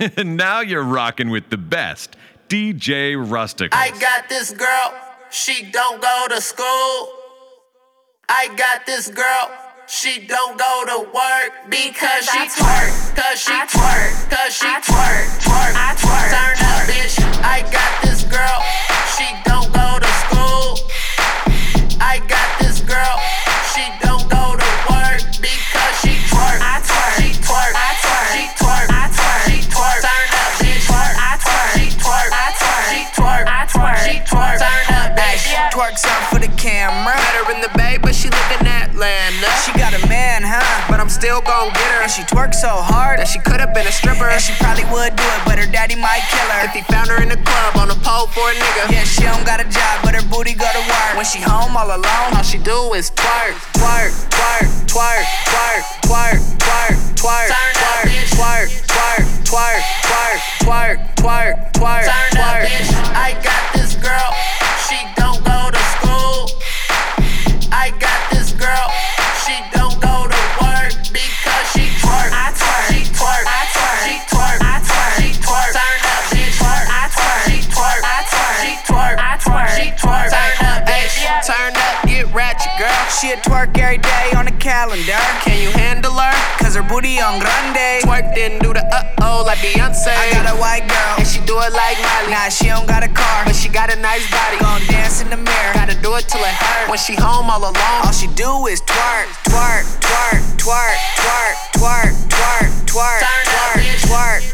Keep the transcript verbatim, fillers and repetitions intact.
Now you're rocking with the best, D J Rusticals. I got this girl, she don't go to school. I got this girl, she don't go to work because she twerk, cause she twerk, cause she twerk, twerk, twerk. Turn up, bitch. I got this girl, she don't go to school. I got this girl, she don't go to work because she twerk, I twerk, she twerk, I twerk, she twerk, I twerk, she twerk. Turn up, bitch. Twerk, I twerk, she twerk, I twerk, she twerk, I twerk, she twerk. Turn up, bitch. Twerk some for the camera. Met her in the Bay, but she live in Atlanta. She got a man, huh? But I'm still gon' get her. And she twerks so hard that she could've been a stripper. And she probably would do it, but her daddy might kill her. If he found her in the club on a pole for a nigga. Yeah, she don't got a job, but her booty go to work. When she home all alone, all she do is twerk, twerk, twerk, twerk, twerk, twerk, twerk, twerk, twerk, twerk, twerk, twerk, twerk, twerk, twerk, twerk. Turn up, bitch. I got this girl, she don't go to school. I got this girl, she don't go to work because she twerk, I twerk, she twerk, I twerk, she twerk, I twerk, she twerk. Turn up, bitch. Twerk, I twerk, she twerk, I twerk, she twerk, I twerk, she twerk. Turn up, bitch. Turn up, get ratchet, girl. She a twerk every day on the calendar. Can you handle her? Cause her booty on grande. Twerk then do the uh-oh like Beyonce. I got a white girl, and she do it like Miley. Nah, she don't got a car, but she got a nice body. Gon' dance in the mirror, gotta do it till it hurt. When she home all alone, all she do is twerk, twerk, twerk, twerk, twerk, twerk, twerk, twerk, Turn twerk, up, bitch. twerk.